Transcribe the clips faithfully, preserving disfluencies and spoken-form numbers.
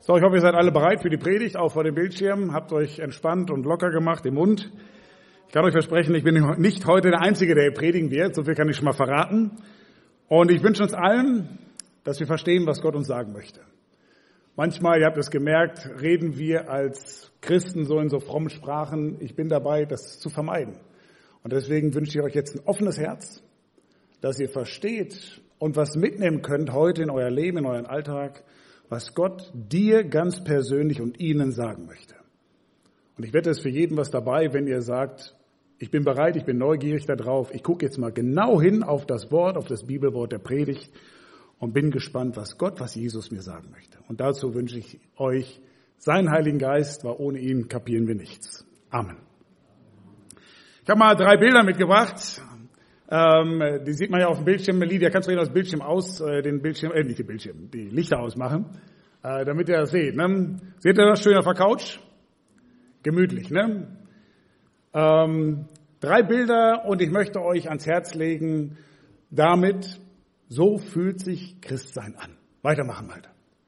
So, ich hoffe, ihr seid alle bereit für die Predigt, auch vor dem Bildschirm. Habt euch entspannt und locker gemacht im Mund. Ich kann euch versprechen, ich bin nicht heute der Einzige, der hier predigen wird. So viel kann ich schon mal verraten. Und ich wünsche uns allen, dass wir verstehen, was Gott uns sagen möchte. Manchmal, ihr habt es gemerkt, reden wir als Christen so in so frommen Sprachen. Ich bin dabei, das zu vermeiden. Und deswegen wünsche ich euch jetzt ein offenes Herz, dass ihr versteht und was mitnehmen könnt heute in euer Leben, in euren Alltag, was Gott dir ganz persönlich und Ihnen sagen möchte. Und ich wette, es ist für jeden was dabei, wenn ihr sagt, ich bin bereit, ich bin neugierig darauf, ich gucke jetzt mal genau hin auf das Wort, auf das Bibelwort der Predigt und bin gespannt, was Gott, was Jesus mir sagen möchte. Und dazu wünsche ich euch seinen Heiligen Geist, weil ohne ihn kapieren wir nichts. Amen. Ich habe mal drei Bilder mitgebracht. Ähm, die sieht man ja auf dem Bildschirm. Lydia, kannst du das Bildschirm aus, äh, den Bildschirm, äh, nicht den Bildschirm, die Lichter ausmachen, äh, damit ihr das seht. Ne? Seht ihr das schön auf der Couch? Gemütlich, ne? Ähm, drei Bilder und ich möchte euch ans Herz legen, damit, so fühlt sich Christsein an. Weitermachen, Alter.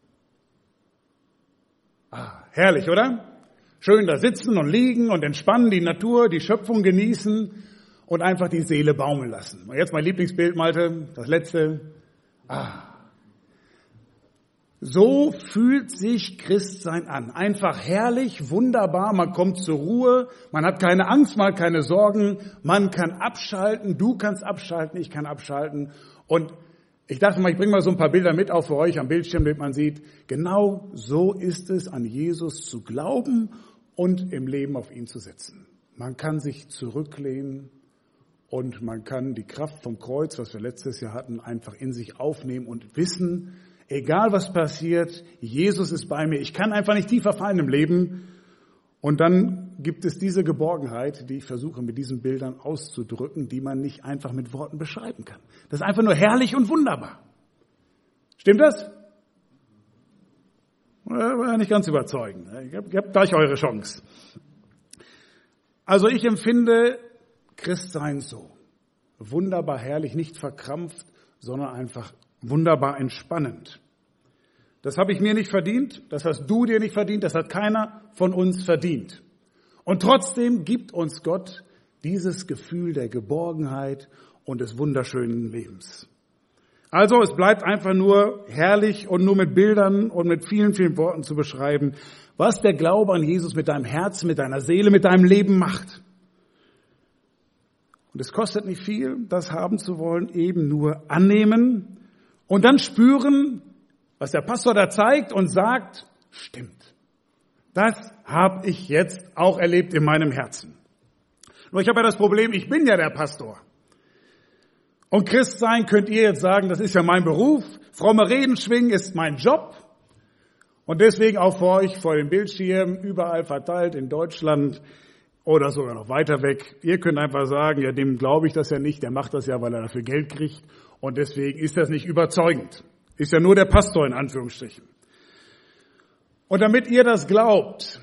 Ah, herrlich, oder? Schön da sitzen und liegen und entspannen, die Natur, die Schöpfung genießen und einfach die Seele baumeln lassen. Und jetzt mein Lieblingsbild, Malte, das letzte. Ah. So fühlt sich Christsein an. Einfach herrlich, wunderbar, man kommt zur Ruhe, man hat keine Angst, man hat keine Sorgen, man kann abschalten, du kannst abschalten, ich kann abschalten. Und ich dachte mal, ich bringe mal so ein paar Bilder mit, auch für euch am Bildschirm, damit man sieht, genau so ist es, an Jesus zu glauben und im Leben auf ihn zu setzen. Man kann sich zurücklehnen und man kann die Kraft vom Kreuz, was wir letztes Jahr hatten, einfach in sich aufnehmen und wissen, egal was passiert, Jesus ist bei mir. Ich kann einfach nicht tiefer fallen im Leben. Und dann gibt es diese Geborgenheit, die ich versuche mit diesen Bildern auszudrücken, die man nicht einfach mit Worten beschreiben kann. Das ist einfach nur herrlich und wunderbar. Stimmt das? War nicht ganz überzeugend. Ihr habt gleich eure Chance. Also ich empfinde Christsein so. Wunderbar herrlich, nicht verkrampft, sondern einfach wunderbar entspannend. Das habe ich mir nicht verdient, das hast du dir nicht verdient, das hat keiner von uns verdient. Und trotzdem gibt uns Gott dieses Gefühl der Geborgenheit und des wunderschönen Lebens. Also es bleibt einfach nur herrlich und nur mit Bildern und mit vielen, vielen Worten zu beschreiben, was der Glaube an Jesus mit deinem Herzen, mit deiner Seele, mit deinem Leben macht. Und es kostet nicht viel, das haben zu wollen, eben nur annehmen und dann spüren, was der Pastor da zeigt und sagt, stimmt. Das habe ich jetzt auch erlebt in meinem Herzen. Nur ich habe ja das Problem, ich bin ja der Pastor. Und Christ sein könnt ihr jetzt sagen, das ist ja mein Beruf. Fromme Reden schwingen ist mein Job. Und deswegen auch für euch vor dem Bildschirm, überall verteilt in Deutschland oder sogar noch weiter weg. Ihr könnt einfach sagen, ja, dem glaube ich das ja nicht, der macht das ja, weil er dafür Geld kriegt. Und deswegen ist das nicht überzeugend. Ist ja nur der Pastor in Anführungsstrichen. Und damit ihr das glaubt,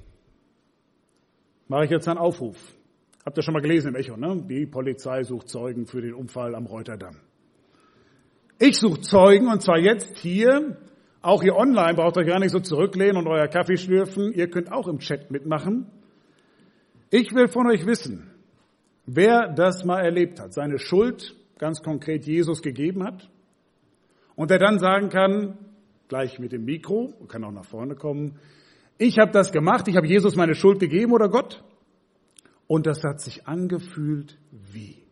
mache ich jetzt einen Aufruf. Habt ihr schon mal gelesen im Echo, ne? Die Polizei sucht Zeugen für den Unfall am Reuterdamm. Ich suche Zeugen und zwar jetzt hier, auch hier online, braucht euch gar nicht so zurücklehnen und euer Kaffee schlürfen. Ihr könnt auch im Chat mitmachen. Ich will von euch wissen, wer das mal erlebt hat, seine Schuld ganz konkret Jesus gegeben hat und der dann sagen kann, gleich mit dem Mikro, kann auch nach vorne kommen, ich habe das gemacht, ich habe Jesus meine Schuld gegeben oder Gott und das hat sich angefühlt wie.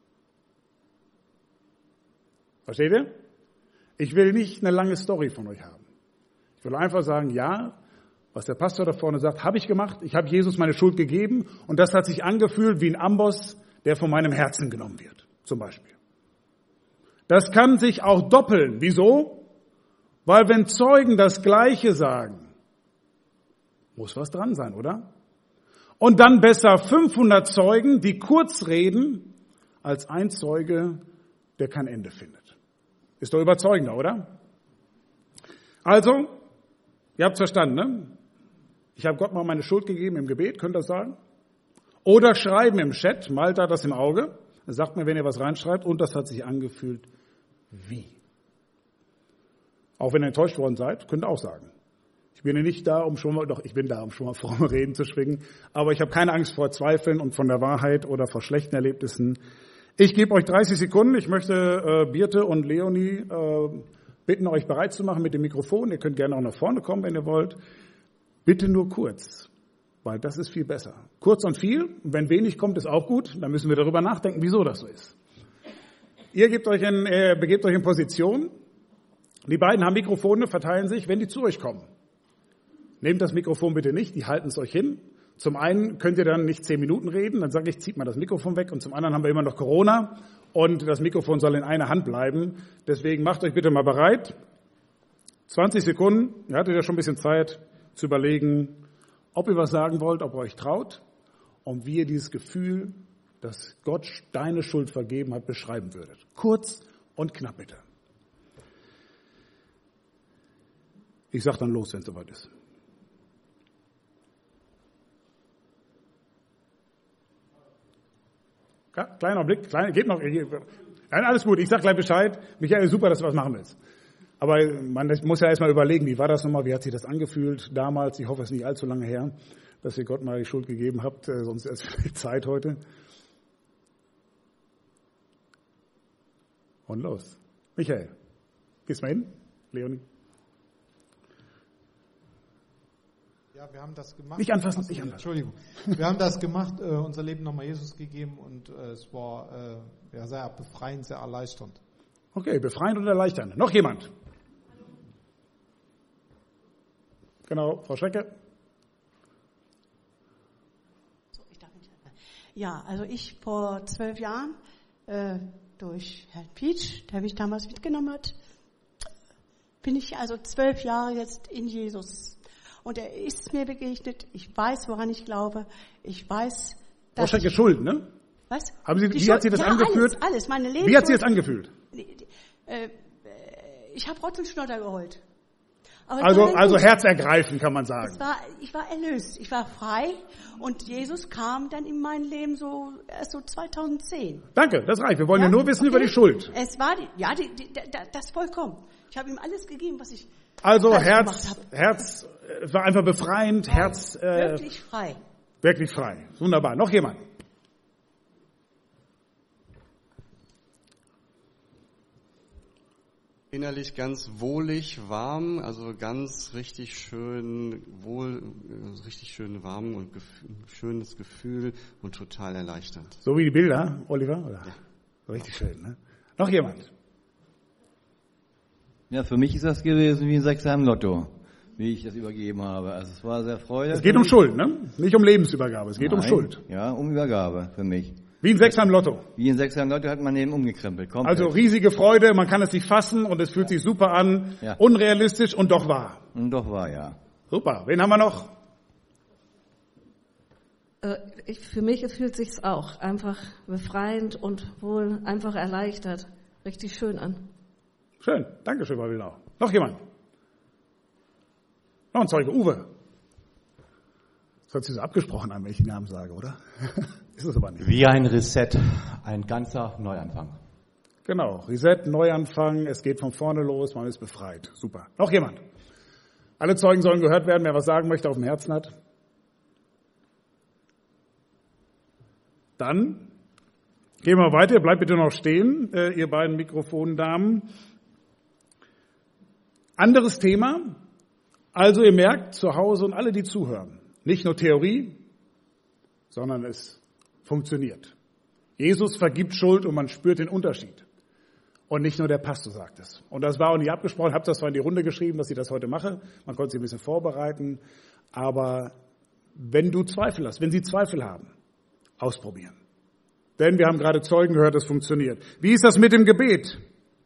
Versteht ihr? Ich will nicht eine lange Story von euch haben. Ich will einfach sagen, ja, was der Pastor da vorne sagt, habe ich gemacht. Ich habe Jesus meine Schuld gegeben und das hat sich angefühlt wie ein Amboss, der von meinem Herzen genommen wird, zum Beispiel. Das kann sich auch doppeln. Wieso? Weil wenn Zeugen das Gleiche sagen, muss was dran sein, oder? Und dann besser fünfhundert Zeugen, die kurz reden, als ein Zeuge, der kein Ende findet. Ist doch überzeugender, oder? Also, ihr habt's verstanden, ne? Ich habe Gott mal meine Schuld gegeben im Gebet, könnt ihr das sagen? Oder schreiben im Chat, Malta hat das im Auge, sagt mir, wenn ihr was reinschreibt, und das hat sich angefühlt wie. Auch wenn ihr enttäuscht worden seid, könnt ihr auch sagen. Ich bin nicht da, um schon mal, doch, ich bin da, um schon mal fromme Reden zu schwingen, aber ich habe keine Angst vor Zweifeln und von der Wahrheit oder vor schlechten Erlebnissen. Ich gebe euch dreißig Sekunden. Ich möchte äh, Birte und Leonie äh, bitten, euch bereit zu machen mit dem Mikrofon. Ihr könnt gerne auch nach vorne kommen, wenn ihr wollt. Bitte nur kurz, weil das ist viel besser. Kurz und viel. Und wenn wenig kommt, ist auch gut. Dann müssen wir darüber nachdenken, wieso das so ist. Ihr gebt euch in, äh, begebt euch in Position. Die beiden haben Mikrofone, verteilen sich, wenn die zu euch kommen. Nehmt das Mikrofon bitte nicht, die halten es euch hin. Zum einen könnt ihr dann nicht zehn Minuten reden, dann sage ich, zieht mal das Mikrofon weg. Und zum anderen haben wir immer noch Corona und das Mikrofon soll in einer Hand bleiben. Deswegen macht euch bitte mal bereit. zwanzig Sekunden, ihr hattet ja schon ein bisschen Zeit zu überlegen, ob ihr was sagen wollt, ob ihr euch traut und wie ihr dieses Gefühl, dass Gott deine Schuld vergeben hat, beschreiben würdet. Kurz und knapp bitte. Ich sage dann los, wenn es soweit ist. Ja, kleiner Blick, kleiner, geht noch. Nein, alles gut, ich sag gleich Bescheid. Michael, super, dass du was machen willst. Aber man muss ja erstmal überlegen, wie war das nochmal, wie hat sich das angefühlt damals? Ich hoffe, es ist nicht allzu lange her, dass ihr Gott mal die Schuld gegeben habt, sonst ist es vielleicht Zeit heute. Und los. Michael, gehst mal hin? Leonie? Ja, wir haben das gemacht. Nicht anfassen, nicht anfassen. Entschuldigung. Wir haben das gemacht, äh, unser Leben nochmal Jesus gegeben und äh, es war äh, ja, sehr befreiend, sehr erleichternd. Okay, befreiend und erleichternd. Noch jemand? Genau, Frau Schrecke. So, ich darf nicht. Ja, also ich vor zwölf Jahren äh, durch Herrn Pietsch, der mich damals mitgenommen hat, bin ich also zwölf Jahre jetzt in Jesus. Und er ist mir begegnet. Ich weiß, woran ich glaube. Ich weiß, Frau Schrecke, Schuld, ne? Was? Haben Sie, wie Schuld, hat Sie das ja, angefühlt? Alles, alles, meine Lebensschuld. Wie hat Sie das angefühlt? Äh, ich habe Rotz und Schnotter geheult. Aber Also, es war also gut. herzergreifend, kann man sagen. Es war, ich war erlöst, ich war frei und Jesus kam dann in mein Leben so erst so zweitausendzehn. Danke, das reicht. Wir wollen ja, Ja? nur wissen Okay. über die Schuld. Es war, die, ja, die, die, das vollkommen. Ich habe ihm alles gegeben, was ich Also falsch Herz, gemacht habe. Herz äh, war einfach befreiend, Herz äh, Wirklich frei. wirklich frei. Wunderbar. Noch jemand? Innerlich ganz wohlig, warm, also ganz richtig schön, wohl, richtig schön warm und gef- schönes Gefühl und total erleichternd. So wie die Bilder, Oliver? Oder? Ja. Richtig schön, ne? Noch jemand? Ja, für mich ist das gewesen wie ein Sechser im Lotto, wie ich das übergeben habe. Also es war sehr freudig. Es geht um Schuld, ne? Nicht um Lebensübergabe, es geht Nein, um Schuld. Ja, um Übergabe für mich. Wie ein Sechser im Lotto. Wie ein Sechser im Lotto hat man eben umgekrempelt. Komplett. Also riesige Freude, man kann es nicht fassen und es fühlt sich super an, Ja. unrealistisch und doch wahr. Und doch war ja. Super. Wen haben wir noch? Äh, ich, für mich fühlt sich's auch einfach befreiend und wohl einfach erleichtert. Richtig schön an. Schön. Dankeschön, Frau Wilnau. Noch jemand? Noch ein Zeuge, Uwe. Das hört sich so abgesprochen an, wenn ich den Namen sage, oder? Ist es aber nicht. Wie ein Reset, ein ganzer Neuanfang. Genau, Reset, Neuanfang, es geht von vorne los, man ist befreit. Super. Noch jemand? Alle Zeugen sollen gehört werden, wer was sagen möchte, auf dem Herzen hat. Dann gehen wir weiter, bleibt bitte noch stehen, äh, ihr beiden Mikrofondamen. Anderes Thema, also ihr merkt zu Hause und alle, die zuhören, nicht nur Theorie, sondern es funktioniert. Jesus vergibt Schuld und man spürt den Unterschied. Und nicht nur der Pastor sagt es. Und das war auch nicht abgesprochen, ich habe das zwar in die Runde geschrieben, dass ich das heute mache, man konnte sich ein bisschen vorbereiten, aber wenn du Zweifel hast, wenn Sie Zweifel haben, ausprobieren. Denn wir haben gerade Zeugen gehört, das funktioniert. Wie ist das mit dem Gebet?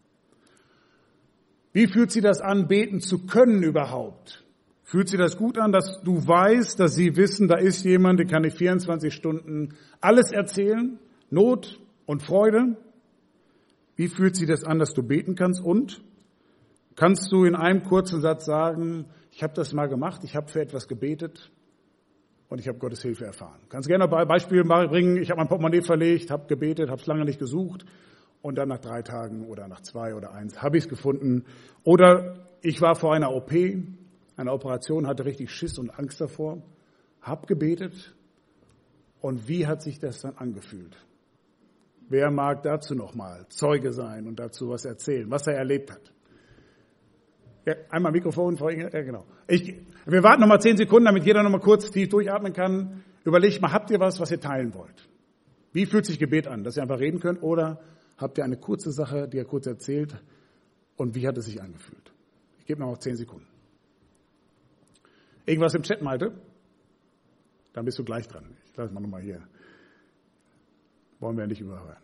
Wie fühlt sich das an, beten zu können überhaupt? Fühlt sich das gut an, dass du weißt, dass sie wissen, da ist jemand, der kann dir vierundzwanzig Stunden alles erzählen, Not und Freude? Wie fühlt sich das an, dass du beten kannst? Und kannst du in einem kurzen Satz sagen, ich habe das mal gemacht, ich habe für etwas gebetet und ich habe Gottes Hilfe erfahren. Kannst gerne ein Beispiel bringen, ich habe mein Portemonnaie verlegt, habe gebetet, habe es lange nicht gesucht und dann nach drei Tagen oder nach zwei oder eins habe ich es gefunden. Oder ich war vor einer O P, eine Operation, hatte richtig Schiss und Angst davor, hab gebetet. Und wie hat sich das dann angefühlt? Wer mag dazu nochmal Zeuge sein und dazu was erzählen, was er erlebt hat? Ja, einmal Mikrofon, Frau Inge. Ja, genau. Ich, wir warten nochmal zehn Sekunden, damit jeder nochmal kurz tief durchatmen kann. Überlegt mal, habt ihr was, was ihr teilen wollt? Wie fühlt sich Gebet an? Dass ihr einfach reden könnt? Oder habt ihr eine kurze Sache, die ihr kurz erzählt? Und wie hat es sich angefühlt? Ich gebe noch zehn Sekunden. Irgendwas im Chat, Malte? Dann bist du gleich dran. Ich lasse mal nochmal hier. Wollen wir nicht überhören.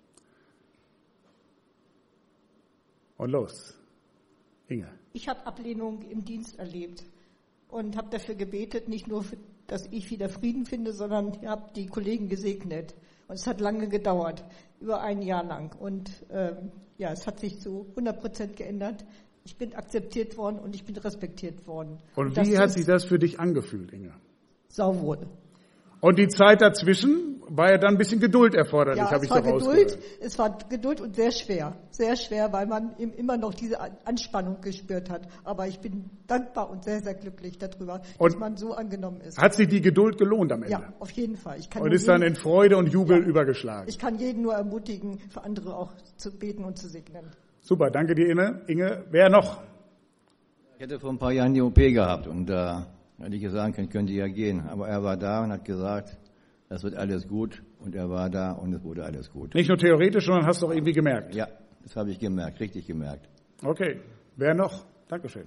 Und los. Inge. Ich habe Ablehnung im Dienst erlebt und habe dafür gebetet, nicht nur, für, dass ich wieder Frieden finde, sondern ich habe die Kollegen gesegnet. Und es hat lange gedauert, über ein Jahr lang. Und ähm, ja, es hat sich zu hundert Prozent geändert. Ich bin akzeptiert worden und ich bin respektiert worden. Und, und wie hat sich das für dich angefühlt, Inge? Sauwohl. Und die Zeit dazwischen war ja dann ein bisschen Geduld erforderlich, ja, habe ich doch rausgehört. Geduld, es war Geduld und sehr schwer. Sehr schwer, weil man immer noch diese Anspannung gespürt hat. Aber ich bin dankbar und sehr, sehr glücklich darüber, und dass man so angenommen ist. Hat sich die Geduld gelohnt am Ende? Ja, auf jeden Fall. Ich kann und ist jeden, dann in Freude und Jubel ja, übergeschlagen. Ich kann jeden nur ermutigen, für andere auch zu beten und zu segnen. Super, danke dir, Inge. Inge, wer noch? Ich hatte vor ein paar Jahren die O P gehabt und da äh, hätte ich gesagt, können, könnt ihr ja gehen. Aber er war da und hat gesagt, das wird alles gut, und er war da und es wurde alles gut. Nicht nur theoretisch, sondern hast du auch irgendwie gemerkt? Ja, das habe ich gemerkt, richtig gemerkt. Okay, wer noch? Dankeschön.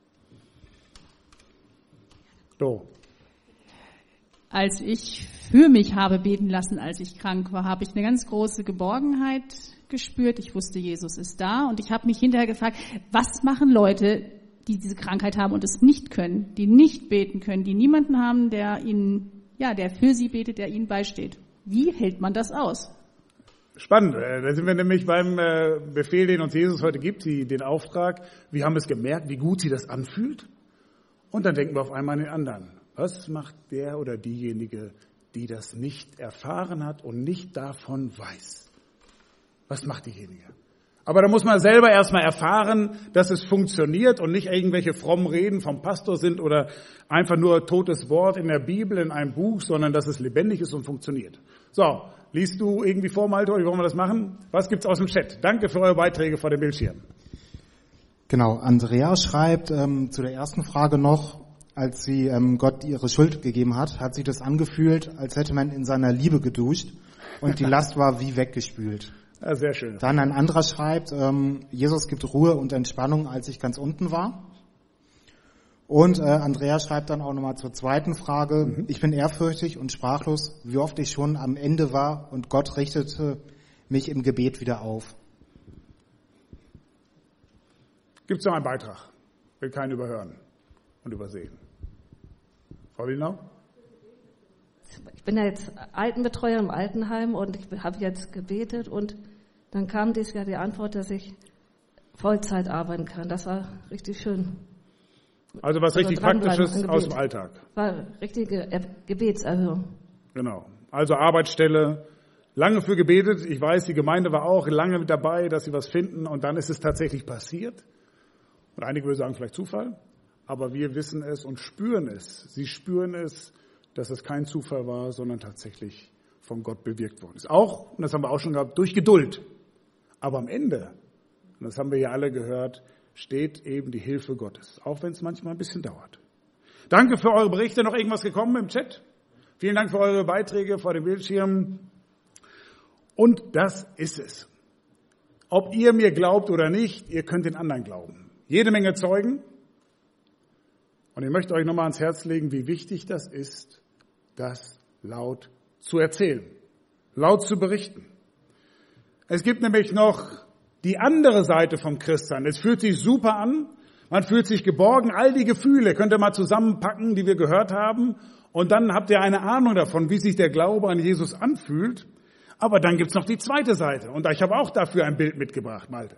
So. Als ich für mich habe beten lassen, als ich krank war, habe ich eine ganz große Geborgenheit gespürt. Ich wusste, Jesus ist da, und ich habe mich hinterher gefragt, was machen Leute, die diese Krankheit haben und es nicht können, die nicht beten können, die niemanden haben, der ihnen, ja, der für sie betet, der ihnen beisteht. Wie hält man das aus? Spannend. Da sind wir nämlich beim Befehl, den uns Jesus heute gibt, den Auftrag. Wir haben es gemerkt, wie gut sich das anfühlt. Und dann denken wir auf einmal an den anderen. Was macht der oder diejenige, die das nicht erfahren hat und nicht davon weiß? Was macht diejenige? Aber da muss man selber erstmal erfahren, dass es funktioniert und nicht irgendwelche frommen Reden vom Pastor sind oder einfach nur totes Wort in der Bibel, in einem Buch, sondern dass es lebendig ist und funktioniert. So, liest du irgendwie vor, Malte, oder wie wollen wir das machen? Was gibt's aus dem Chat? Danke für eure Beiträge vor dem Bildschirm. Genau, Andrea schreibt ähm, zu der ersten Frage noch, als sie ähm, Gott ihre Schuld gegeben hat, hat sich das angefühlt, als hätte man in seiner Liebe geduscht und die Last war wie weggespült. Ja, sehr schön. Dann ein anderer schreibt, ähm, Jesus gibt Ruhe und Entspannung, als ich ganz unten war. Und äh, Andrea schreibt dann auch nochmal zur zweiten Frage, mhm. ich bin ehrfürchtig und sprachlos, wie oft ich schon am Ende war und Gott richtete mich im Gebet wieder auf. Gibt es noch einen Beitrag? Will keinen überhören und übersehen. Frau Linau? Ich bin ja jetzt Altenbetreuer im Altenheim und ich habe jetzt gebetet und dann kam dieses Jahr die Antwort, dass ich Vollzeit arbeiten kann. Das war richtig schön. Also was richtig Praktisches aus dem Alltag. War richtige Gebetserhörung. Genau. Also Arbeitsstelle, lange für gebetet. Ich weiß, die Gemeinde war auch lange mit dabei, dass sie was finden, und dann ist es tatsächlich passiert. Und einige würden sagen, vielleicht Zufall. Aber wir wissen es und spüren es. Sie spüren es, dass es kein Zufall war, sondern tatsächlich von Gott bewirkt worden ist. Auch, und das haben wir auch schon gehabt, durch Geduld. Aber am Ende, und das haben wir ja alle gehört, steht eben die Hilfe Gottes, auch wenn es manchmal ein bisschen dauert. Danke für eure Berichte. Noch irgendwas gekommen im Chat? Vielen Dank für eure Beiträge vor dem Bildschirm. Und das ist es. Ob ihr mir glaubt oder nicht, ihr könnt den anderen glauben. Jede Menge Zeugen. Und ich möchte euch nochmal ans Herz legen, wie wichtig das ist, das laut zu erzählen, laut zu berichten. Es gibt nämlich noch die andere Seite vom Christsein. Es fühlt sich super an, man fühlt sich geborgen, all die Gefühle könnt ihr mal zusammenpacken, die wir gehört haben, und dann habt ihr eine Ahnung davon, wie sich der Glaube an Jesus anfühlt. Aber dann gibt's noch die zweite Seite, und ich habe auch dafür ein Bild mitgebracht, Malte.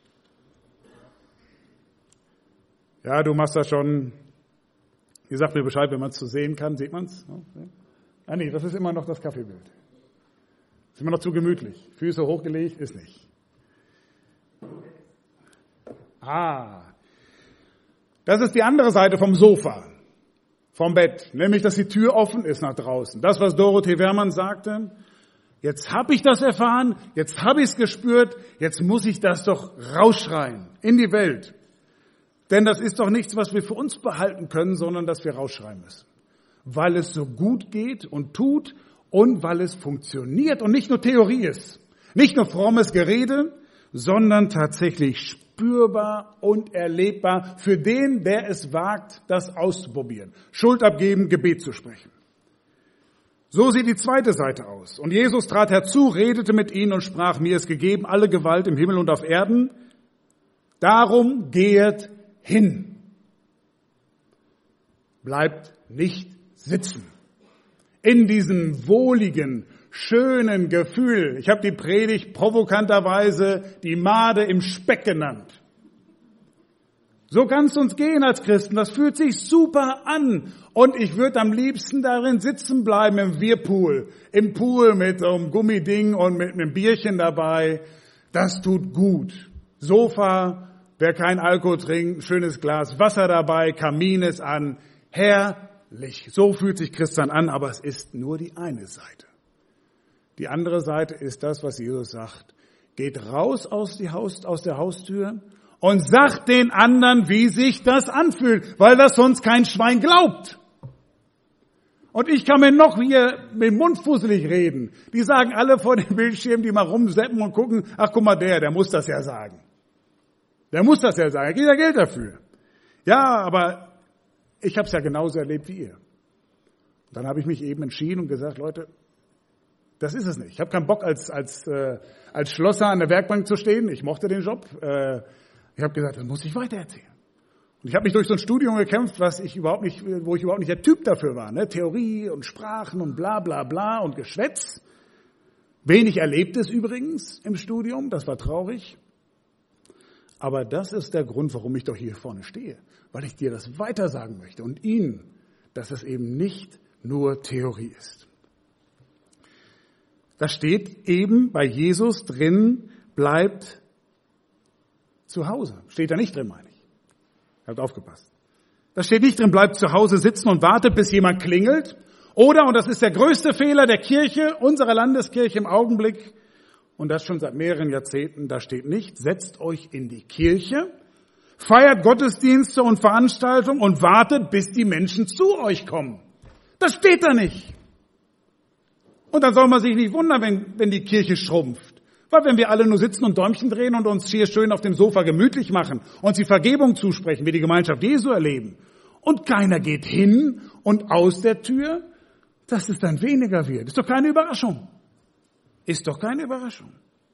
Ja, du machst das schon. Ihr sagt mir Bescheid, wenn man es zu sehen kann. Sieht man es? Ah nee, das ist immer noch das Kaffeebild. Ist immer noch zu gemütlich. Füße hochgelegt, ist nicht. Ah. Das ist die andere Seite vom Sofa, vom Bett, nämlich, dass die Tür offen ist nach draußen. Das, was Dorothee Wermann sagte, jetzt habe ich das erfahren, jetzt habe ich es gespürt, jetzt muss ich das doch rausschreien in die Welt. Denn das ist doch nichts, was wir für uns behalten können, sondern dass wir rausschreien müssen. Weil es so gut geht und tut und weil es funktioniert und nicht nur Theorie ist. Nicht nur frommes Gerede, sondern tatsächlich spürbar und erlebbar für den, der es wagt, das auszuprobieren. Schuld abgeben, Gebet zu sprechen. So sieht die zweite Seite aus. Und Jesus trat herzu, redete mit ihnen und sprach, mir ist gegeben alle Gewalt im Himmel und auf Erden. Darum gehet hin. Bleibt nicht sitzen. In diesem wohligen, schönen Gefühl. Ich habe die Predigt provokanterweise die Made im Speck genannt. So kann es uns gehen als Christen. Das fühlt sich super an. Und ich würde am liebsten darin sitzen bleiben im Whirlpool, im Pool mit so einem Gummiding und mit einem Bierchen dabei. Das tut gut. Sofa, wer kein Alkohol trinkt, schönes Glas Wasser dabei, Kamin ist an. Herrlich. So fühlt sich Christian an, aber es ist nur die eine Seite. Die andere Seite ist das, was Jesus sagt. Geht raus aus, die Haus, aus der Haustür und sagt den anderen, wie sich das anfühlt, weil das sonst kein Schwein glaubt. Und ich kann mir noch hier mit dem Mund fusselig reden. Die sagen alle vor dem Bildschirm, die mal rumseppen und gucken, ach guck mal der, der muss das ja sagen. Der muss das ja sagen, er kriegt ja Geld dafür. Ja, aber ich habe es ja genauso erlebt wie ihr. Und dann habe ich mich eben entschieden und gesagt, Leute, das ist es nicht. Ich habe keinen Bock, als, als, äh, als Schlosser an der Werkbank zu stehen. Ich mochte den Job. Äh, ich habe gesagt, das muss ich weitererzählen. Und ich habe mich durch so ein Studium gekämpft, was ich überhaupt nicht, wo ich überhaupt nicht der Typ dafür war. Ne? Theorie und Sprachen und bla bla bla und Geschwätz. Wenig Erlebtes übrigens im Studium, das war traurig. Aber das ist der Grund, warum ich doch hier vorne stehe. Weil ich dir das weitersagen möchte und Ihnen, dass es eben nicht nur Theorie ist. Da steht eben bei Jesus drin, bleibt zu Hause. Steht da nicht drin, meine ich. Habt aufgepasst. Da steht nicht drin, bleibt zu Hause sitzen und wartet, bis jemand klingelt. Oder, und das ist der größte Fehler der Kirche, unserer Landeskirche im Augenblick, und das schon seit mehreren Jahrzehnten, da steht nicht, setzt euch in die Kirche, feiert Gottesdienste und Veranstaltungen und wartet, bis die Menschen zu euch kommen. Das steht da nicht. Und dann soll man sich nicht wundern, wenn, wenn die Kirche schrumpft. Weil wenn wir alle nur sitzen und Däumchen drehen und uns hier schön auf dem Sofa gemütlich machen und sie Vergebung zusprechen, wie die Gemeinschaft Jesu erleben, und keiner geht hin und aus der Tür, dass es dann weniger wird. Ist doch keine Überraschung. Ist doch keine Überraschung.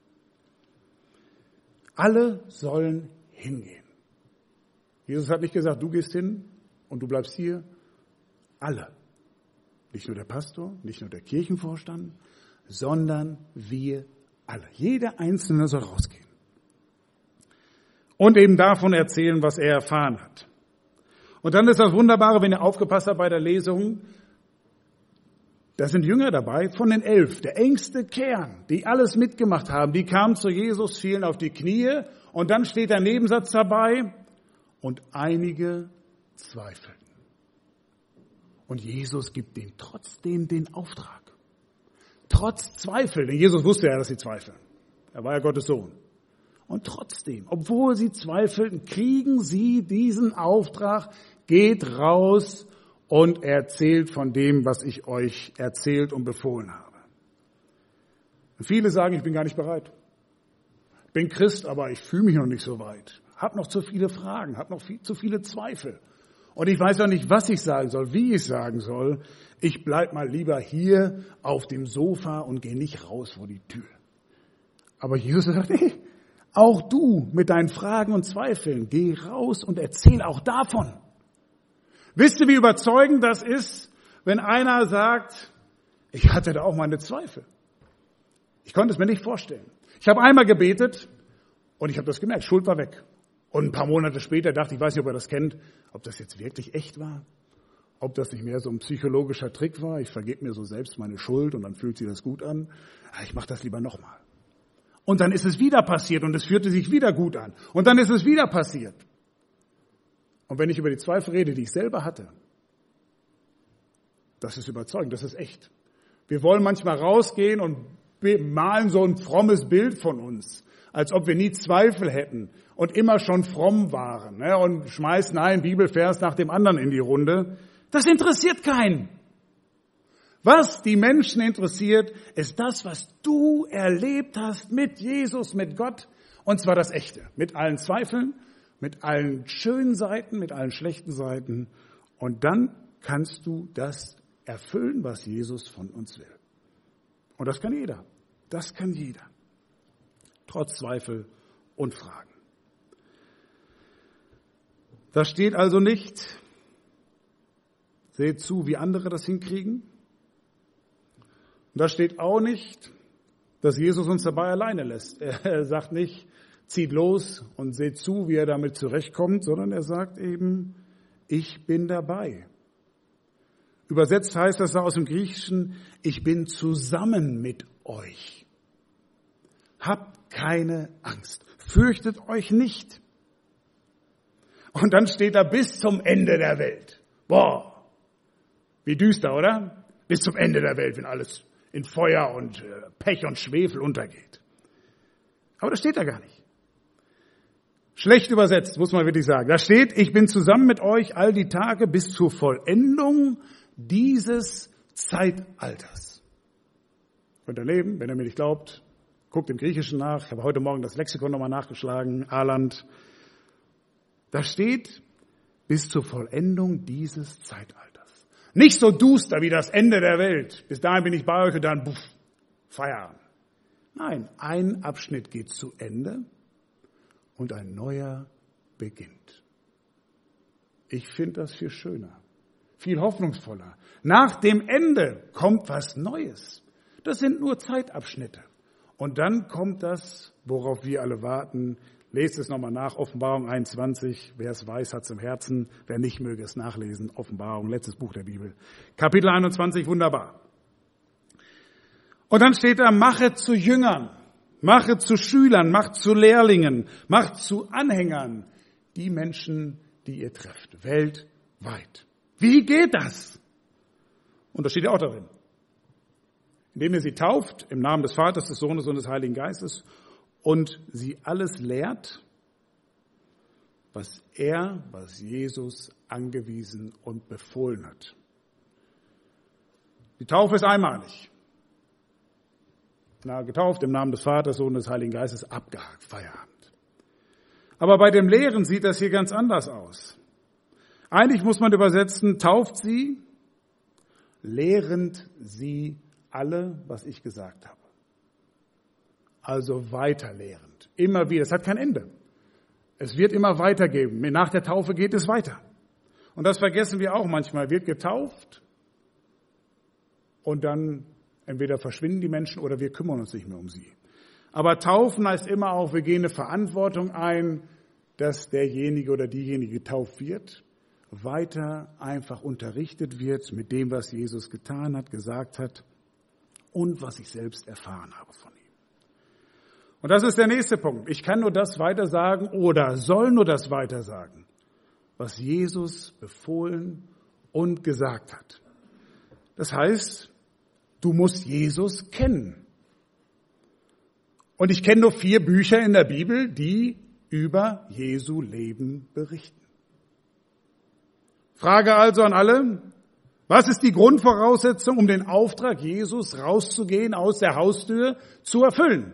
Alle sollen hingehen. Jesus hat nicht gesagt, du gehst hin und du bleibst hier. Alle. Nicht nur der Pastor, nicht nur der Kirchenvorstand, sondern wir alle. Jeder Einzelne soll rausgehen. Und eben davon erzählen, was er erfahren hat. Und dann ist das Wunderbare, wenn ihr aufgepasst habt bei der Lesung, da sind Jünger dabei von den elf, der engste Kern, die alles mitgemacht haben. Die kamen zu Jesus, fielen auf die Knie und dann steht der Nebensatz dabei und einige zweifelten. Und Jesus gibt ihnen trotzdem den Auftrag. Trotz Zweifel, denn Jesus wusste ja, dass sie zweifeln. Er war ja Gottes Sohn. Und trotzdem, obwohl sie zweifelten, kriegen sie diesen Auftrag, geht raus und erzählt von dem, was ich euch erzählt und befohlen habe. Und viele sagen, ich bin gar nicht bereit. Ich bin Christ, aber ich fühle mich noch nicht so weit. Hab noch zu viele Fragen, hab noch viel, zu viele Zweifel. Und ich weiß auch nicht, was ich sagen soll, wie ich sagen soll. Ich bleib mal lieber hier auf dem Sofa und gehe nicht raus vor die Tür. Aber Jesus sagt, hey, auch du mit deinen Fragen und Zweifeln, geh raus und erzähl auch davon. Wisst ihr, wie überzeugend das ist, wenn einer sagt, ich hatte da auch meine Zweifel. Ich konnte es mir nicht vorstellen. Ich habe einmal gebetet und ich habe das gemerkt, Schuld war weg. Und ein paar Monate später dachte ich, weiß nicht, ob ihr das kennt, ob das jetzt wirklich echt war, ob das nicht mehr so ein psychologischer Trick war. Ich vergebe mir so selbst meine Schuld und dann fühlt sich das gut an. Ich mache das lieber nochmal. Und dann ist es wieder passiert und es fühlte sich wieder gut an. Und dann ist es wieder passiert. Und wenn ich über die Zweifel rede, die ich selber hatte, das ist überzeugend, das ist echt. Wir wollen manchmal rausgehen und malen so ein frommes Bild von uns, als ob wir nie Zweifel hätten und immer schon fromm waren, ne, und schmeißen einen Bibelvers nach dem anderen in die Runde. Das interessiert keinen. Was die Menschen interessiert, ist das, was du erlebt hast mit Jesus, mit Gott, und zwar das Echte, mit allen Zweifeln, mit allen schönen Seiten, mit allen schlechten Seiten. Und dann kannst du das erfüllen, was Jesus von uns will. Und das kann jeder. Das kann jeder. Trotz Zweifel und Fragen. Da steht also nicht, seht zu, wie andere das hinkriegen. Und da steht auch nicht, dass Jesus uns dabei alleine lässt. Er sagt nicht, zieht los und seht zu, wie er damit zurechtkommt, sondern er sagt eben, ich bin dabei. Übersetzt heißt das aus dem Griechischen, ich bin zusammen mit euch. Habt keine Angst, fürchtet euch nicht. Und dann steht da bis zum Ende der Welt. Boah, wie düster, oder? Bis zum Ende der Welt, wenn alles in Feuer und Pech und Schwefel untergeht. Aber das steht da gar nicht. Schlecht übersetzt, muss man wirklich sagen. Da steht, ich bin zusammen mit euch all die Tage bis zur Vollendung dieses Zeitalters. Könnt ihr leben, wenn ihr mir nicht glaubt, guckt im Griechischen nach. Ich habe heute Morgen das Lexikon nochmal nachgeschlagen, Arland. Da steht, bis zur Vollendung dieses Zeitalters. Nicht so duster wie das Ende der Welt. Bis dahin bin ich bei euch und dann, buff, Feierabend. Nein, ein Abschnitt geht zu Ende und ein neuer beginnt. Ich finde das viel schöner, viel hoffnungsvoller. Nach dem Ende kommt was Neues. Das sind nur Zeitabschnitte. Und dann kommt das, worauf wir alle warten. Lest es nochmal nach, Offenbarung einundzwanzig. Wer es weiß, hat es im Herzen. Wer nicht, möge es nachlesen. Offenbarung, letztes Buch der Bibel. Kapitel einundzwanzig, wunderbar. Und dann steht da, mache zu Jüngern, mache zu Schülern, macht zu Lehrlingen, macht zu Anhängern die Menschen, die ihr trefft, weltweit. Wie geht das? Und das steht ja auch darin. Indem ihr sie tauft, im Namen des Vaters, des Sohnes und des Heiligen Geistes, und sie alles lehrt, was er, was Jesus angewiesen und befohlen hat. Die Taufe ist einmalig. Na, getauft im Namen des Vaters, Sohnes, des Heiligen Geistes, abgehakt, Feierabend. Aber bei dem Lehren sieht das hier ganz anders aus. Eigentlich muss man übersetzen, tauft sie, lehrend sie alle, was ich gesagt habe. Also weiterlehrend. Immer wieder. Es hat kein Ende. Es wird immer weitergehen. Nach der Taufe geht es weiter. Und das vergessen wir auch manchmal. Wird getauft und dann entweder verschwinden die Menschen oder wir kümmern uns nicht mehr um sie. Aber taufen heißt immer auch, wir gehen eine Verantwortung ein, dass derjenige oder diejenige getauft wird, weiter einfach unterrichtet wird mit dem, was Jesus getan hat, gesagt hat und was ich selbst erfahren habe von ihm. Und das ist der nächste Punkt. Ich kann nur das weitersagen oder soll nur das weitersagen, was Jesus befohlen und gesagt hat. Das heißt, du musst Jesus kennen. Und ich kenne nur vier Bücher in der Bibel, die über Jesu Leben berichten. Frage also an alle, was ist die Grundvoraussetzung, um den Auftrag, Jesus rauszugehen aus der Haustür zu erfüllen?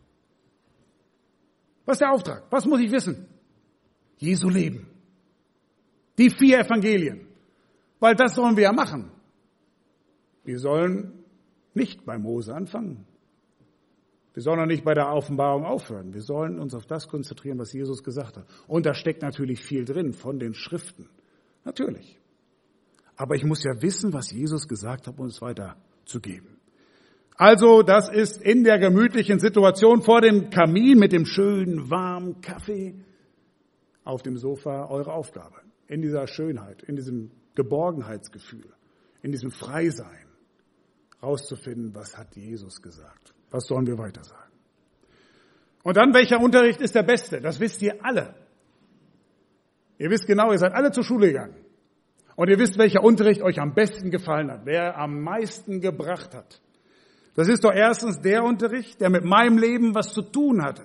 Was ist der Auftrag? Was muss ich wissen? Jesu Leben. Die vier Evangelien. Weil das sollen wir ja machen. Wir sollen nicht bei Mose anfangen. Wir sollen auch nicht bei der Offenbarung aufhören. Wir sollen uns auf das konzentrieren, was Jesus gesagt hat. Und da steckt natürlich viel drin von den Schriften. Natürlich. Aber ich muss ja wissen, was Jesus gesagt hat, um es weiterzugeben. Also, das ist in der gemütlichen Situation vor dem Kamin mit dem schönen, warmen Kaffee auf dem Sofa eure Aufgabe. In dieser Schönheit, in diesem Geborgenheitsgefühl, in diesem Freisein, rauszufinden, was hat Jesus gesagt. Was sollen wir weiter sagen? Und dann, welcher Unterricht ist der beste? Das wisst ihr alle. Ihr wisst genau, ihr seid alle zur Schule gegangen. Und ihr wisst, welcher Unterricht euch am besten gefallen hat, wer am meisten gebracht hat. Das ist doch erstens der Unterricht, der mit meinem Leben was zu tun hatte.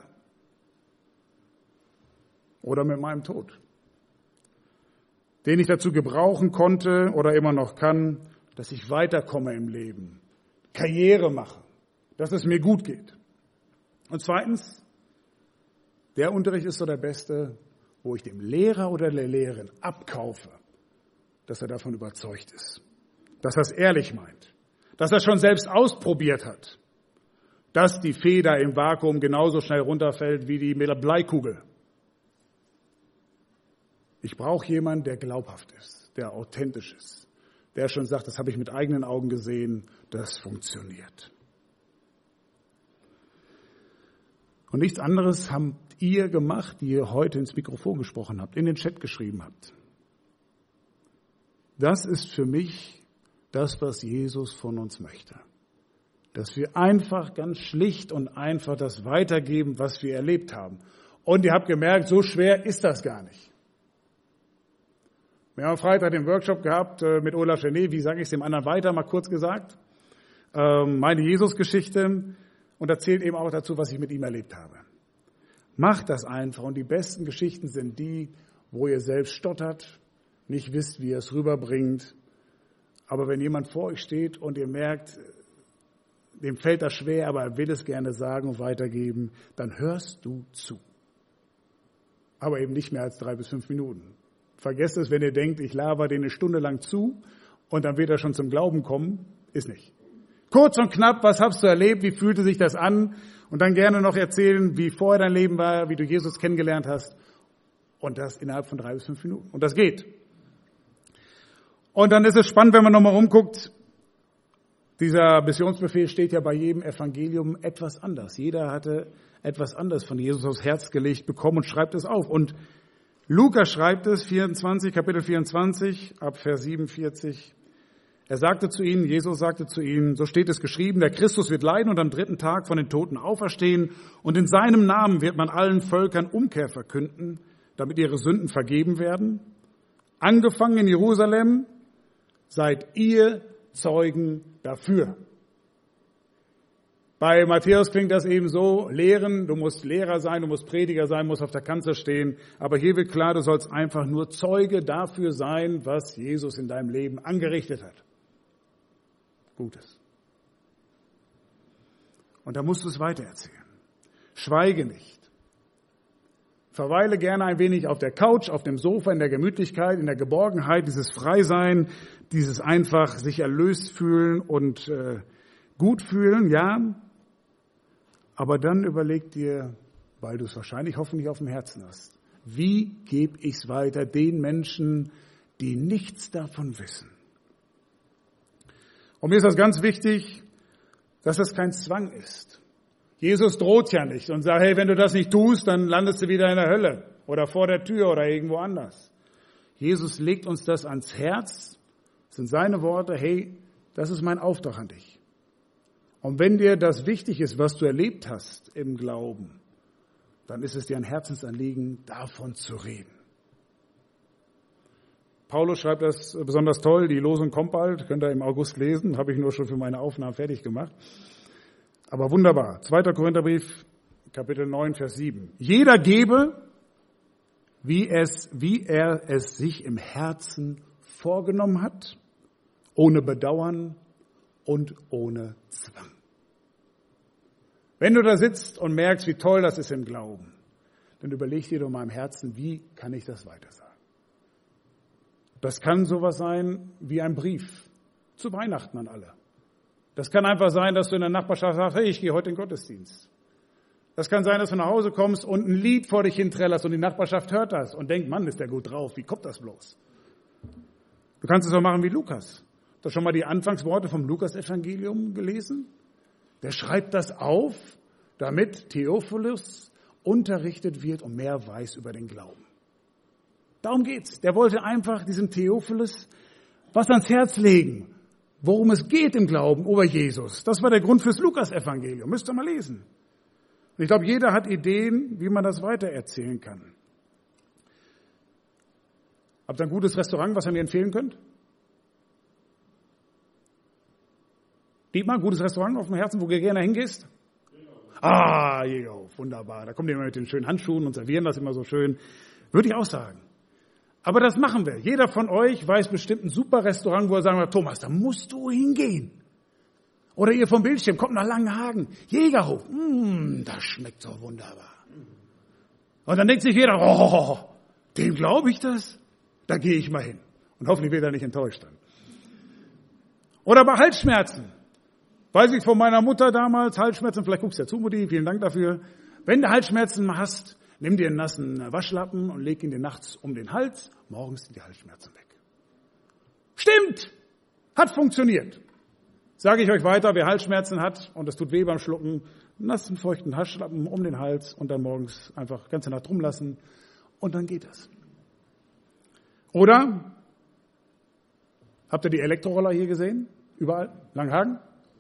Oder mit meinem Tod. Den ich dazu gebrauchen konnte oder immer noch kann, dass ich weiterkomme im Leben, Karriere mache, dass es mir gut geht. Und zweitens, der Unterricht ist so der beste, wo ich dem Lehrer oder der Lehrerin abkaufe, dass er davon überzeugt ist, dass er es ehrlich meint, dass er schon selbst ausprobiert hat, dass die Feder im Vakuum genauso schnell runterfällt wie die Bleikugel. Ich brauche jemanden, der glaubhaft ist, der authentisch ist, der schon sagt, das habe ich mit eigenen Augen gesehen, das funktioniert. Und nichts anderes habt ihr gemacht, die ihr heute ins Mikrofon gesprochen habt, in den Chat geschrieben habt. Das ist für mich das, was Jesus von uns möchte. Dass wir einfach ganz schlicht und einfach das weitergeben, was wir erlebt haben. Und ihr habt gemerkt, so schwer ist das gar nicht. Wir haben am Freitag den Workshop gehabt mit Olaf Genet, wie sage ich es dem anderen weiter, mal kurz gesagt. Meine Jesus-Geschichte und erzählt eben auch dazu, was ich mit ihm erlebt habe. Macht das einfach und die besten Geschichten sind die, wo ihr selbst stottert, nicht wisst, wie ihr es rüberbringt. Aber wenn jemand vor euch steht und ihr merkt, dem fällt das schwer, aber er will es gerne sagen und weitergeben, dann hörst du zu. Aber eben nicht mehr als drei bis fünf Minuten. Vergesst es, wenn ihr denkt, ich laber den eine Stunde lang zu und dann wird er schon zum Glauben kommen. Ist nicht. Kurz und knapp, was hast du erlebt? Wie fühlte sich das an? Und dann gerne noch erzählen, wie vorher dein Leben war, wie du Jesus kennengelernt hast. Und das innerhalb von drei bis fünf Minuten. Und das geht. Und dann ist es spannend, wenn man nochmal rumguckt. Dieser Missionsbefehl steht ja bei jedem Evangelium etwas anders. Jeder hatte etwas anderes von Jesus aufs Herz gelegt bekommen und schreibt es auf. Und Lukas schreibt es, vierundzwanzig, Kapitel vierundzwanzig, ab Vers siebenundvierzig. Er sagte zu ihnen, Jesus sagte zu ihnen, so steht es geschrieben, der Christus wird leiden und am dritten Tag von den Toten auferstehen und in seinem Namen wird man allen Völkern Umkehr verkünden, damit ihre Sünden vergeben werden. Angefangen in Jerusalem, seid ihr Zeugen dafür. Bei Matthäus klingt das eben so, lehren, du musst Lehrer sein, du musst Prediger sein, musst auf der Kanzel stehen. Aber hier wird klar, du sollst einfach nur Zeuge dafür sein, was Jesus in deinem Leben angerichtet hat. Gutes. Und da musst du es weitererzählen. Schweige nicht. Verweile gerne ein wenig auf der Couch, auf dem Sofa, in der Gemütlichkeit, in der Geborgenheit, dieses Freisein, dieses einfach sich erlöst fühlen und äh, gut fühlen, ja. Aber dann überleg dir, weil du es wahrscheinlich hoffentlich auf dem Herzen hast, wie gebe ich es weiter den Menschen, die nichts davon wissen? Und mir ist das ganz wichtig, dass das kein Zwang ist. Jesus droht ja nicht und sagt, hey, wenn du das nicht tust, dann landest du wieder in der Hölle oder vor der Tür oder irgendwo anders. Jesus legt uns das ans Herz, das sind seine Worte, hey, das ist mein Auftrag an dich. Und wenn dir das wichtig ist, was du erlebt hast im Glauben, dann ist es dir ein Herzensanliegen, davon zu reden. Paulus schreibt das besonders toll, die Losung kommt bald, könnt ihr im August lesen, habe ich nur schon für meine Aufnahmen fertig gemacht. Aber wunderbar. Zweiter Korintherbrief, Kapitel neun, Vers sieben. Jeder gebe, wie, es, wie er es sich im Herzen vorgenommen hat, ohne Bedauern und ohne Zwang. Wenn du da sitzt und merkst, wie toll das ist im Glauben, dann überleg dir doch mal im Herzen, wie kann ich das weiter sagen? Das kann sowas sein wie ein Brief zu Weihnachten an alle. Das kann einfach sein, dass du in der Nachbarschaft sagst, hey, ich gehe heute in den Gottesdienst. Das kann sein, dass du nach Hause kommst und ein Lied vor dich hinträllerst und die Nachbarschaft hört das und denkt, Mann, ist der gut drauf, wie kommt das bloß? Du kannst es auch machen wie Lukas. Hast du schon mal die Anfangsworte vom Lukas-Evangelium gelesen? Der schreibt das auf, damit Theophilus unterrichtet wird und mehr weiß über den Glauben. Darum geht's. Der wollte einfach diesem Theophilus was ans Herz legen, worum es geht im Glauben über Jesus. Das war der Grund fürs Lukas-Evangelium. Müsst ihr mal lesen. Und ich glaube, jeder hat Ideen, wie man das weitererzählen kann. Habt ihr ein gutes Restaurant, was ihr mir empfehlen könnt? Dietmar, ein gutes Restaurant auf dem Herzen, wo du gerne hingehst? Ah, Jägerhof, wunderbar. Da kommen die immer mit den schönen Handschuhen und servieren das immer so schön. Würde ich auch sagen. Aber das machen wir. Jeder von euch weiß bestimmt ein super Restaurant, wo er sagen wird, Thomas, da musst du hingehen. Oder ihr vom Bildschirm, kommt nach Langenhagen. Jägerhof, mh, das schmeckt so wunderbar. Und dann denkt sich jeder, oh, dem glaube ich das. Da gehe ich mal hin. Und hoffentlich wird er nicht enttäuscht dann. Oder bei Halsschmerzen. Weiß ich von meiner Mutter damals, Halsschmerzen, vielleicht guckst du ja zu, Mutti, vielen Dank dafür. Wenn du Halsschmerzen hast, nimm dir einen nassen Waschlappen und leg ihn dir nachts um den Hals. Morgens sind die Halsschmerzen weg. Stimmt! Hat funktioniert. Sage ich euch weiter, wer Halsschmerzen hat und es tut weh beim Schlucken, nassen, feuchten Waschlappen um den Hals und dann morgens einfach ganze Nacht rumlassen und dann geht das. Oder, habt ihr die Elektroroller hier gesehen? Überall? Langhagen?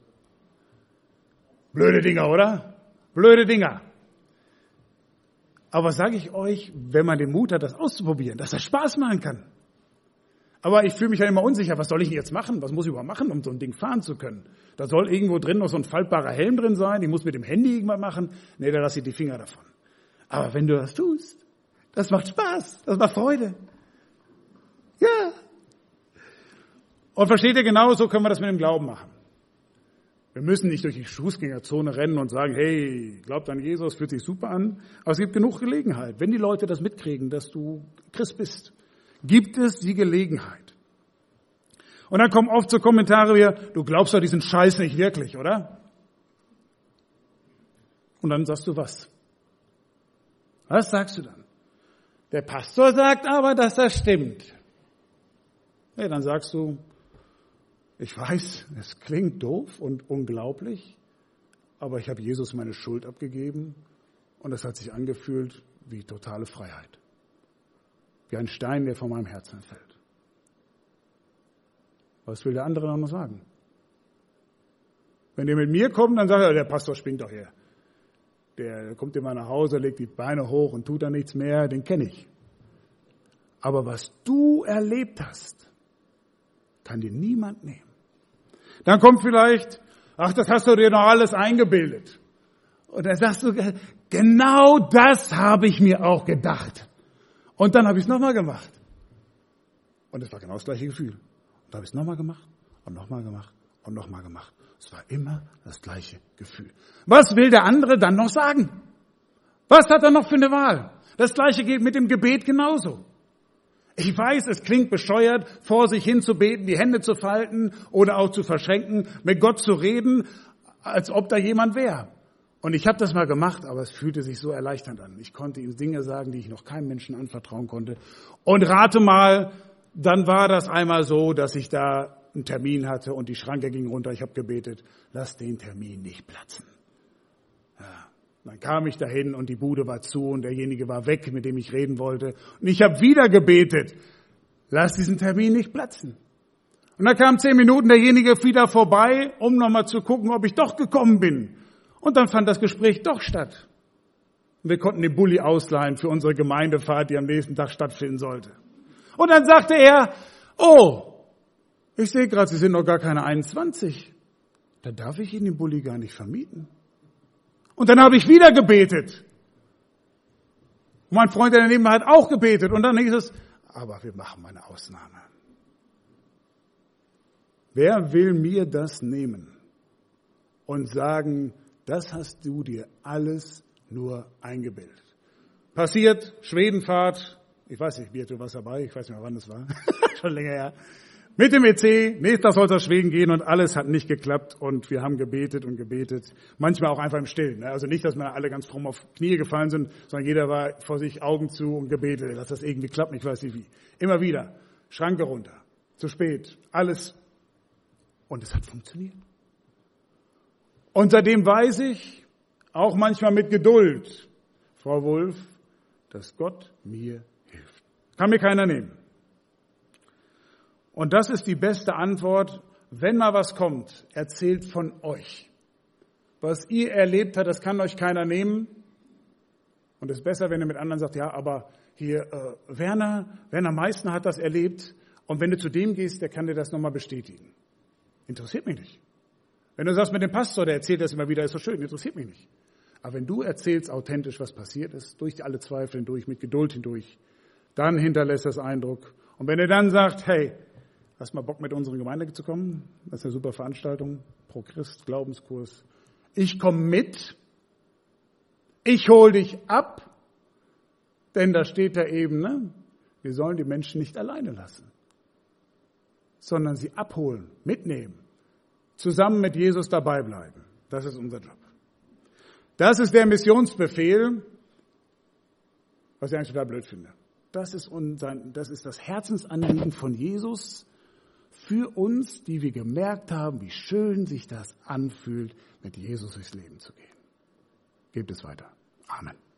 Blöde Dinger, oder? Blöde Dinger. Aber was sage ich euch, wenn man den Mut hat, das auszuprobieren, dass das Spaß machen kann? Aber ich fühle mich ja immer unsicher, was soll ich denn jetzt machen? Was muss ich überhaupt machen, um so ein Ding fahren zu können? Da soll irgendwo drin noch so ein faltbarer Helm drin sein, ich muss mit dem Handy irgendwas machen. Nee, da lasse ich die Finger davon. Aber wenn du das tust, das macht Spaß, das macht Freude. Ja. Und versteht ihr, genau so können wir das mit dem Glauben machen. Wir müssen nicht durch die Fußgängerzone rennen und sagen, hey, glaubt an Jesus, fühlt sich super an. Aber es gibt genug Gelegenheit. Wenn die Leute das mitkriegen, dass du Christ bist, gibt es die Gelegenheit. Und dann kommen oft so Kommentare wie, du glaubst doch diesen Scheiß nicht wirklich, oder? Und dann sagst du was? Was sagst du dann? Der Pastor sagt aber, dass das stimmt. Ja, dann sagst du, ich weiß, es klingt doof und unglaublich, aber ich habe Jesus meine Schuld abgegeben und es hat sich angefühlt wie totale Freiheit. Wie ein Stein, der von meinem Herzen fällt. Was will der andere noch sagen? Wenn ihr mit mir kommt, dann sagt er, der Pastor springt doch her. Der kommt immer nach Hause, legt die Beine hoch und tut da nichts mehr, den kenne ich. Aber was du erlebt hast, kann dir niemand nehmen. Dann kommt vielleicht, ach, das hast du dir noch alles eingebildet. Und dann sagst du, genau das habe ich mir auch gedacht. Und dann habe ich es nochmal gemacht. Und es war genau das gleiche Gefühl. Und dann habe ich es nochmal gemacht und nochmal gemacht und nochmal gemacht. Es war immer das gleiche Gefühl. Was will der andere dann noch sagen? Was hat er noch für eine Wahl? Das gleiche geht mit dem Gebet genauso. Ich weiß, es klingt bescheuert, vor sich hin zu beten, die Hände zu falten oder auch zu verschränken, mit Gott zu reden, als ob da jemand wäre. Und ich habe das mal gemacht, aber es fühlte sich so erleichternd an. Ich konnte ihm Dinge sagen, die ich noch keinem Menschen anvertrauen konnte. Und rate mal, dann war das einmal so, dass ich da einen Termin hatte und die Schranke ging runter. Ich habe gebetet, lass den Termin nicht platzen. Ja. Dann kam ich dahin und die Bude war zu und derjenige war weg, mit dem ich reden wollte. Und ich habe wieder gebetet, lass diesen Termin nicht platzen. Und dann kam zehn Minuten derjenige wieder vorbei, um nochmal zu gucken, ob ich doch gekommen bin. Und dann fand das Gespräch doch statt. Und wir konnten den Bulli ausleihen für unsere Gemeindefahrt, die am nächsten Tag stattfinden sollte. Und dann sagte er, oh, ich sehe gerade, Sie sind noch gar keine einundzwanzig. Da darf ich Ihnen den Bulli gar nicht vermieten. Und dann habe ich wieder gebetet. Und mein Freund, der daneben war, hat auch gebetet. Und dann hieß es, aber wir machen mal eine Ausnahme. Wer will mir das nehmen und sagen, das hast du dir alles nur eingebildet? Passiert, Schwedenfahrt, ich weiß nicht, Birte, du warst dabei, ich weiß nicht mehr, wann es war, schon länger her. Mit dem E C, nächster soll es nach Schweden gehen und alles hat nicht geklappt und wir haben gebetet und gebetet. Manchmal auch einfach im Stillen. Also nicht, dass wir alle ganz fromm auf Knie gefallen sind, sondern jeder war vor sich Augen zu und gebetet, dass das irgendwie klappt, ich weiß nicht wie. Immer wieder, Schranke runter, zu spät, alles. Und es hat funktioniert. Und seitdem weiß ich, auch manchmal mit Geduld, Frau Wulff, dass Gott mir hilft. Kann mir keiner nehmen. Und das ist die beste Antwort, wenn mal was kommt, erzählt von euch. Was ihr erlebt habt, das kann euch keiner nehmen. Und es ist besser, wenn ihr mit anderen sagt, ja, aber hier, äh, Werner, Werner Meißner hat das erlebt und wenn du zu dem gehst, der kann dir das nochmal bestätigen. Interessiert mich nicht. Wenn du sagst mit dem Pastor, der erzählt das immer wieder, ist so schön, interessiert mich nicht. Aber wenn du erzählst authentisch, was passiert ist, durch alle Zweifel hindurch, mit Geduld hindurch, dann hinterlässt das Eindruck. Und wenn er dann sagt, hey, hast mal Bock mit unserer Gemeinde zu kommen? Das ist eine super Veranstaltung, Pro Christ, Glaubenskurs. Ich komme mit, ich hole dich ab, denn da steht da eben, ne? Wir sollen die Menschen nicht alleine lassen, sondern sie abholen, mitnehmen, zusammen mit Jesus dabei bleiben. Das ist unser Job. Das ist der Missionsbefehl, was ich eigentlich total blöd finde. Das ist, unser, das ist das Herzensanliegen von Jesus für uns, die wir gemerkt haben, wie schön sich das anfühlt, mit Jesus durchs Leben zu gehen. Gebt es weiter. Amen.